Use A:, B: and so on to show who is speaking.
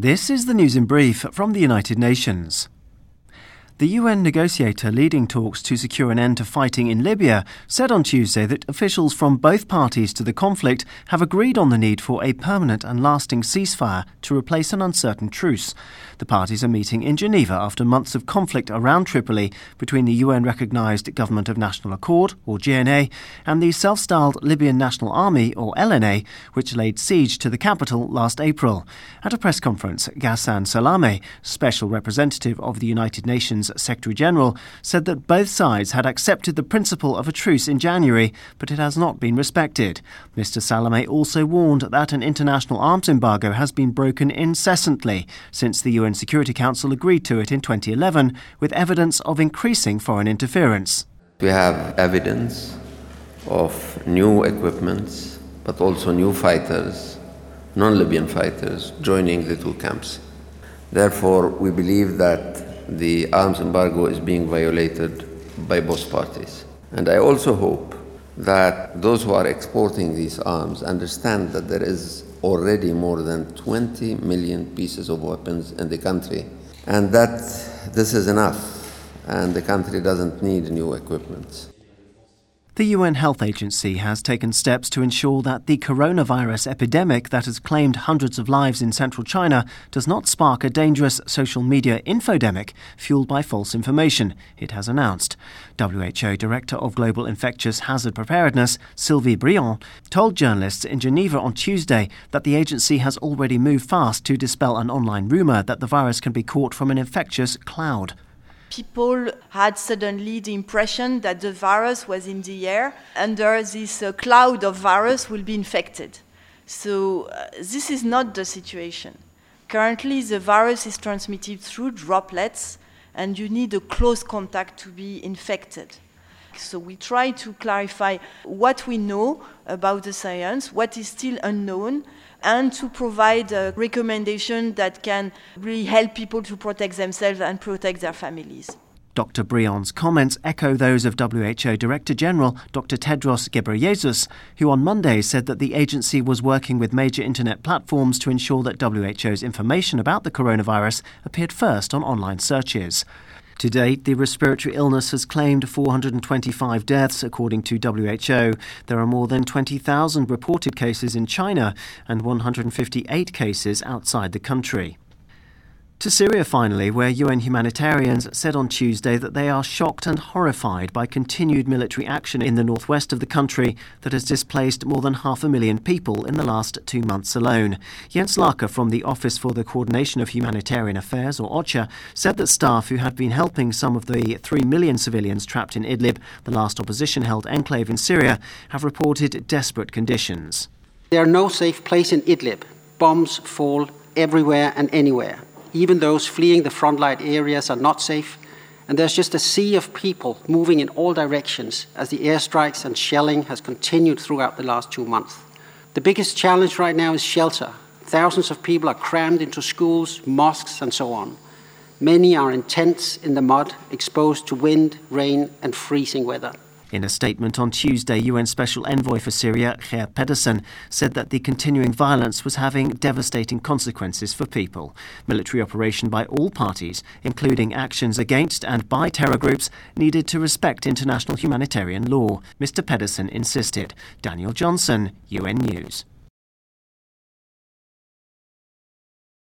A: This is the news in brief from the United Nations. The UN negotiator leading talks to secure an end to fighting in Libya said on Tuesday that officials from both parties to the conflict have agreed on the need for a permanent and lasting ceasefire to replace an uncertain truce. The parties are meeting in Geneva after months of conflict around Tripoli between the UN-recognised Government of National Accord, or GNA, and the self-styled Libyan National Army, or LNA, which laid siege to the capital last April. At a press conference, Ghassan Salameh, special representative of the United Nations Secretary-General, said that both sides had accepted the principle of a truce in January, but it has not been respected. Mr. Salameh also warned that an international arms embargo has been broken incessantly since the UN Security Council agreed to it in 2011, with evidence of increasing foreign interference.
B: We have evidence of new equipments, but also new fighters, non-Libyan fighters, joining the two camps. Therefore, we believe that the arms embargo is being violated by both parties. And I also hope that those who are exporting these arms understand that there is already more than 20 million pieces of weapons in the country, and that this is enough, and the country doesn't need new equipment.
A: The UN Health Agency has taken steps to ensure that the coronavirus epidemic that has claimed hundreds of lives in central China does not spark a dangerous social media infodemic fueled by false information, it has announced. WHO Director of Global Infectious Hazard Preparedness, Sylvie Briand, told journalists in Geneva on Tuesday that the agency has already moved fast to dispel an online rumour that the virus can be caught from an infectious cloud.
C: People had suddenly the impression that the virus was in the air. Under this cloud of virus will be infected. So this is not the situation. Currently, the virus is transmitted through droplets, and you need a close contact to be infected. So we try to clarify what we know about the science, what is still unknown, and to provide a recommendation that can really help people to protect themselves and protect their families.
A: Dr. Briand's comments echo those of WHO Director-General Dr. Tedros Ghebreyesus, who on Monday said that the agency was working with major internet platforms to ensure that WHO's information about the coronavirus appeared first on online searches. To date, the respiratory illness has claimed 425 deaths, according to WHO. There are more than 20,000 reported cases in China and 158 cases outside the country. To Syria, finally, where UN humanitarians said on Tuesday that they are shocked and horrified by continued military action in the northwest of the country that has displaced more than 500,000 people in the last 2 months alone. Jens Lacher from the Office for the Coordination of Humanitarian Affairs, or OCHA, said that staff who had been helping some of the 3 million civilians trapped in Idlib, the last opposition-held enclave in Syria, have reported desperate conditions.
D: There are no safe place in Idlib. Bombs fall everywhere and anywhere. Even those fleeing the frontline areas are not safe, and there's just a sea of people moving in all directions as the airstrikes and shelling has continued throughout the last 2 months. The biggest challenge right now is shelter. Thousands of people are crammed into schools, mosques, and so on. Many are in tents in the mud, exposed to wind, rain, and freezing weather.
A: In a statement on Tuesday, UN Special Envoy for Syria, Geir Pedersen, said that the continuing violence was having devastating consequences for people. Military operation by all parties, including actions against and by terror groups, needed to respect international humanitarian law, Mr. Pedersen insisted. Daniel Johnson, UN News.